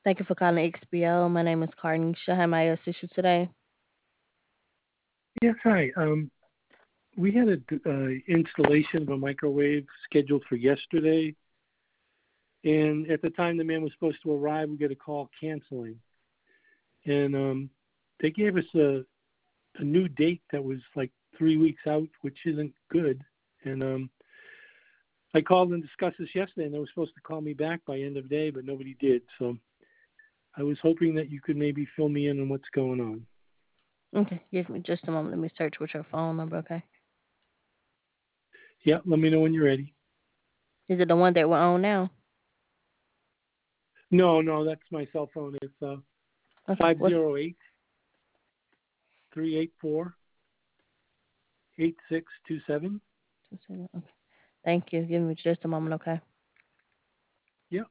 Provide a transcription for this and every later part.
Thank you for calling XBO. My name is Carnisha. How may I assist you today? Yes, hi. We had an installation of a microwave scheduled for yesterday, and at the time the man was supposed to arrive, we got a call canceling. And they gave us a new date that was like 3 weeks out, which isn't good. And I called and discussed this yesterday, and they were supposed to call me back by end of day, but nobody did. So I was hoping that you could maybe fill me in on what's going on. Okay, give me just a moment. Let me search with your phone number, okay? Yeah, let me know when you're ready. Is it the one that we're on now? No, no, that's my cell phone. It's Okay, what's 508 8627. okay. Thank you. Give me just a moment, okay? Yeah.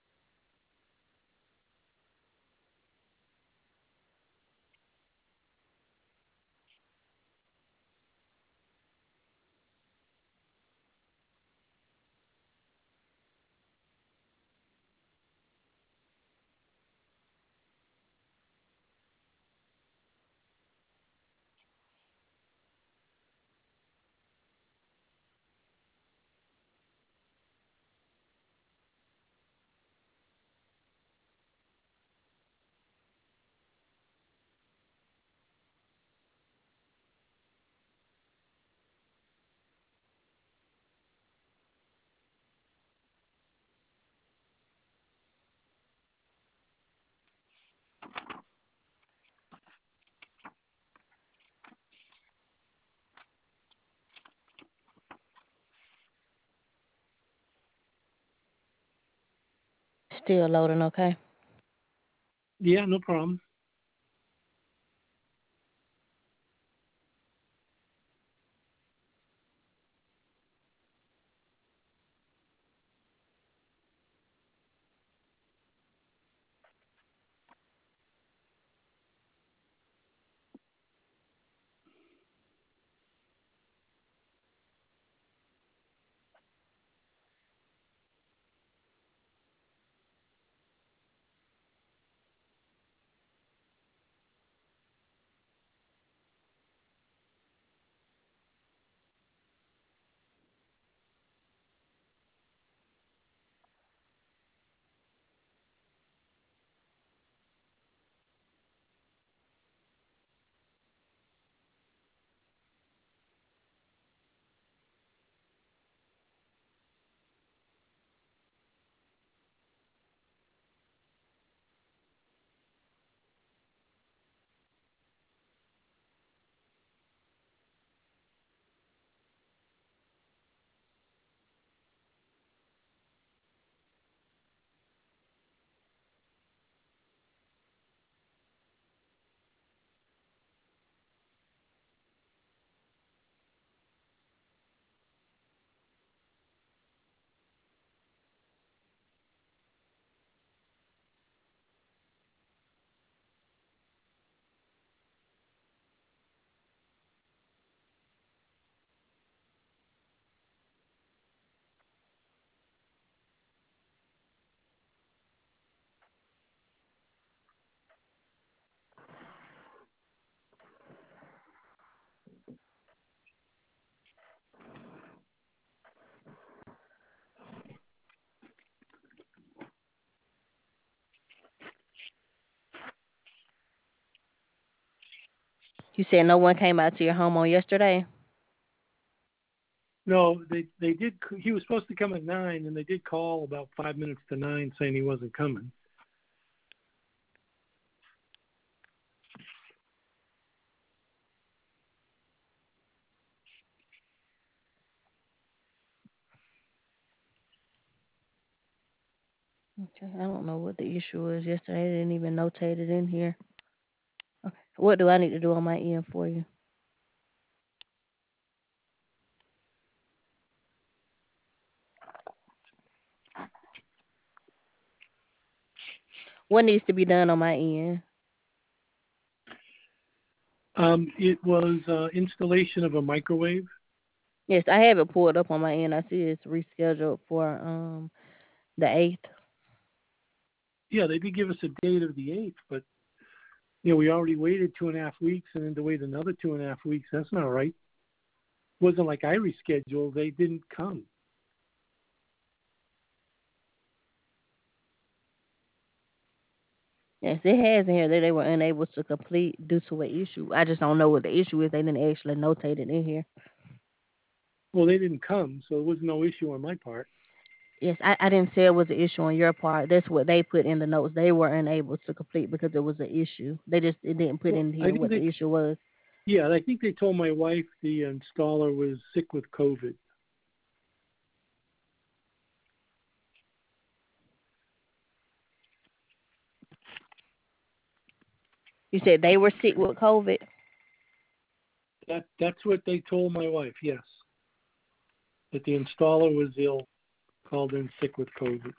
Still loading, okay? Yeah, no problem. You said no one came out to your home on yesterday? No, they did. He was supposed to come at 9, and they did call about 5 minutes to 9 saying he wasn't coming. Okay, I don't know what the issue was yesterday. I didn't even notate it in here. Okay, what do I need to do on my end for you? What needs to be done on my end? It was installation of a microwave. Yes, I have it pulled up on my end. I see it's rescheduled for the 8th. Yeah, they did give us a date of the 8th, but we already waited 2.5 weeks, and then to wait another 2.5 weeks, that's not right. It wasn't like I rescheduled; they didn't come. Yes, it has in here that they were unable to complete due to an issue. I just don't know what the issue is. They didn't actually notate it in here. Well, they didn't come, so it was no issue on my part. Yes, I didn't say it was an issue on your part. That's what they put in the notes. They were unable to complete because it was an issue. It didn't put Well, in I here think what the issue was. I think they told my wife the installer was sick with COVID. You said they were sick with COVID. That's what they told my wife. Yes, that the installer was ill, called in sick with COVID.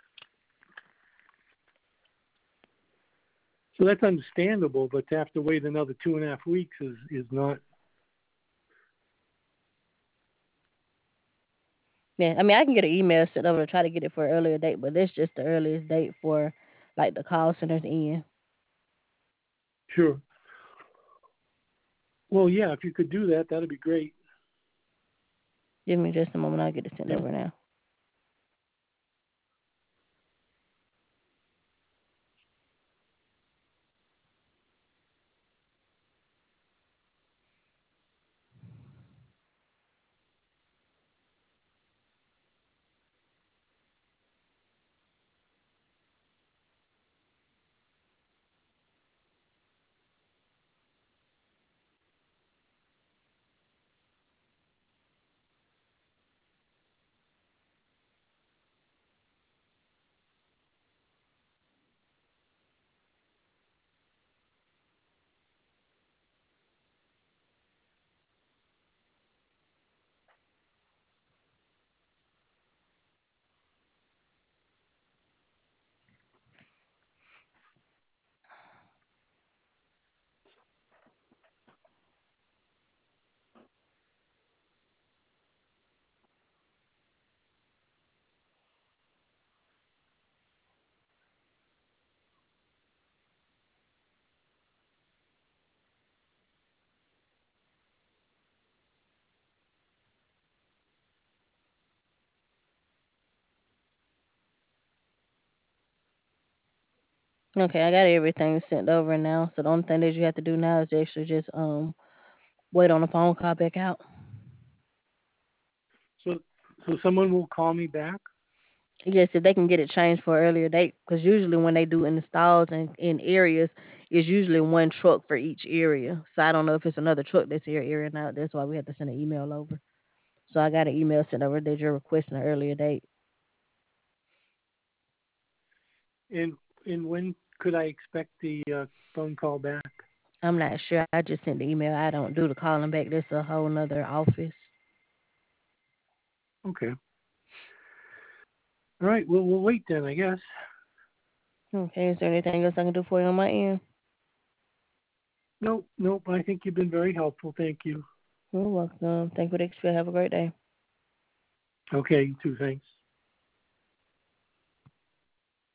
So that's understandable, but to have to wait another 2.5 weeks is not. Yeah, I mean I can get an email sent over to try to get it for an earlier date, but that's just the earliest date for like the call centers in. Sure. Well, yeah, if you could do that, that'd be great. Give me just a moment. I'll get it sent And over now. Okay, I got everything sent over now. So the only thing that you have to do now is actually just wait on the phone call back out. so, someone will call me back. Yes, if they can get it changed for an earlier date, because usually when they do installs in areas, it's usually one truck for each area. So I don't know if it's another truck that's here area now. That's why we have to send an email over. So I got an email sent over that you're requesting an earlier date. And when could I expect the phone call back? I'm not sure. I just sent the email. I don't do the calling back. That's a whole nother office. Okay. All right. Well, we'll wait then, I guess. Okay, is there anything else I can do for you on my end? Nope, nope. I think you've been very helpful. Thank you. You're welcome. Thank you for the extra. Have a great day. Okay, you too. Thanks.